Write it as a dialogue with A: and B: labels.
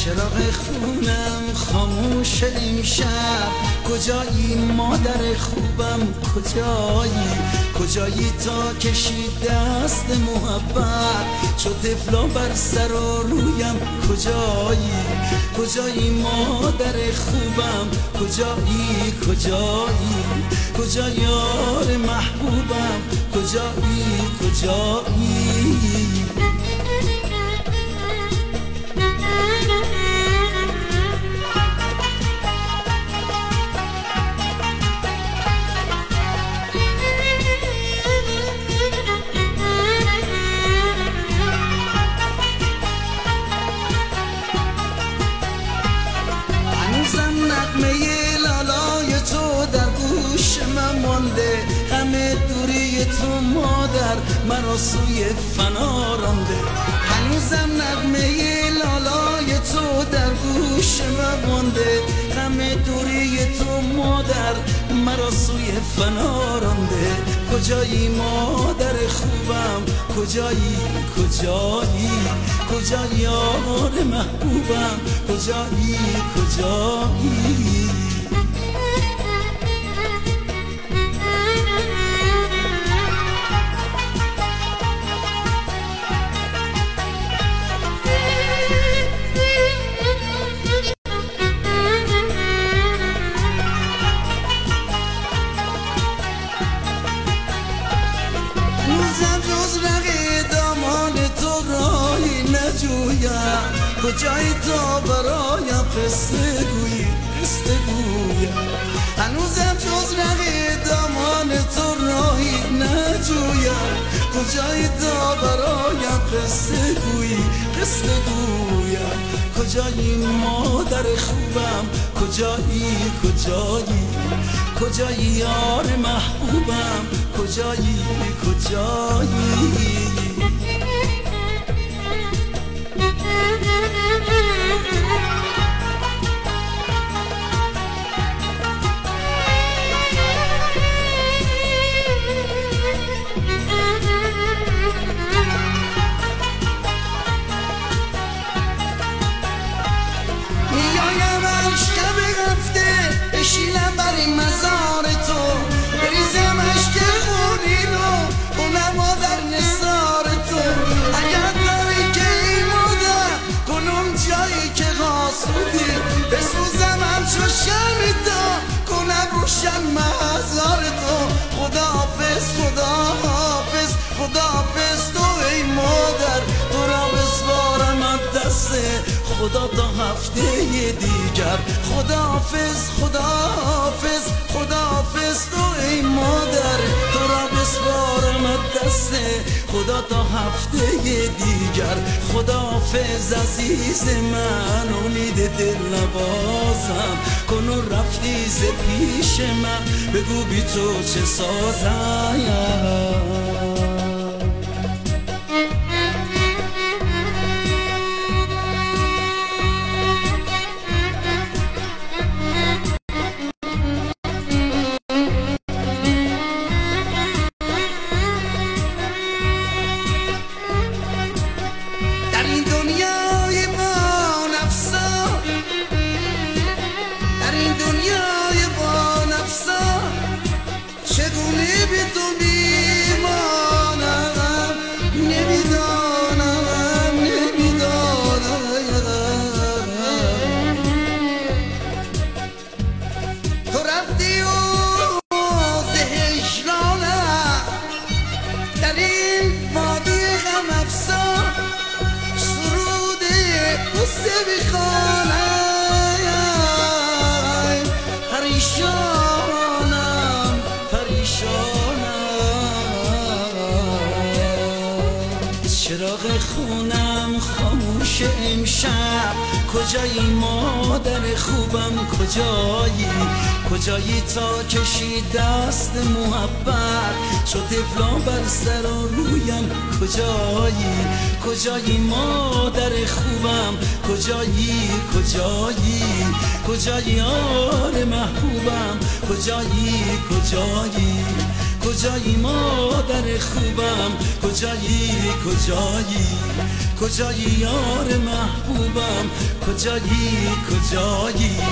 A: چراغ خونم خاموش امشب، کجایی مادر خوبم کجایی تا کشی دست محبت چو طفلا بر سر و رویم کجایی مادر خوبم کجایی یار محبوبم کجایی نغمه لالای تو در گوش من مانده، همه دوری تو مادر مرا سوی فنا رانده. هنوزم نغمه لالای تو در گوش من مانده، همه دوری تو مادر مرا سوی فنا رانده. کجایی مادر خوبم کجایی یار محبوبم کجایی کجایی تا برایم قصه گویی هنوزم جز رقی دامان تو راهی نجویم. کجایی تا برایم قصه گویی کجایی مادر خوبم کجایی یار محبوبم کجایی بشینم بر این مزار تو، بریزم عشق خونی رو اونم در نثار تو. اگر داری که این مادر کنم جایی که غاسودی، بسوزم همچو شمی تا کنم روشن مزار تو. خداحافظ تو ای مادر، تو را بسپارم دست خدا تا هفته دیگر. خداحافظ تو ای مادر، تو را بسپارم دست خدا تا هفته دیگر. خداحافظ عزیز من، امید دل نوازم کن و رفتی ز پیش من، بگو بی تو چه سازم. چگونه بی تو میمانم نمیدانم تو رفتی و ز هجرانم در این وادی غم افسان سرود قصه میخوانم. چراغ خونم خاموش امشب، کجایی مادر خوبم کجایی تا کشی دست محبت چو طفلا بر سر و رویم کجایی مادر خوبم کجایی یار محبوبم کجایی مادر خوبم کجایی یار محبوبم کجایی کجایی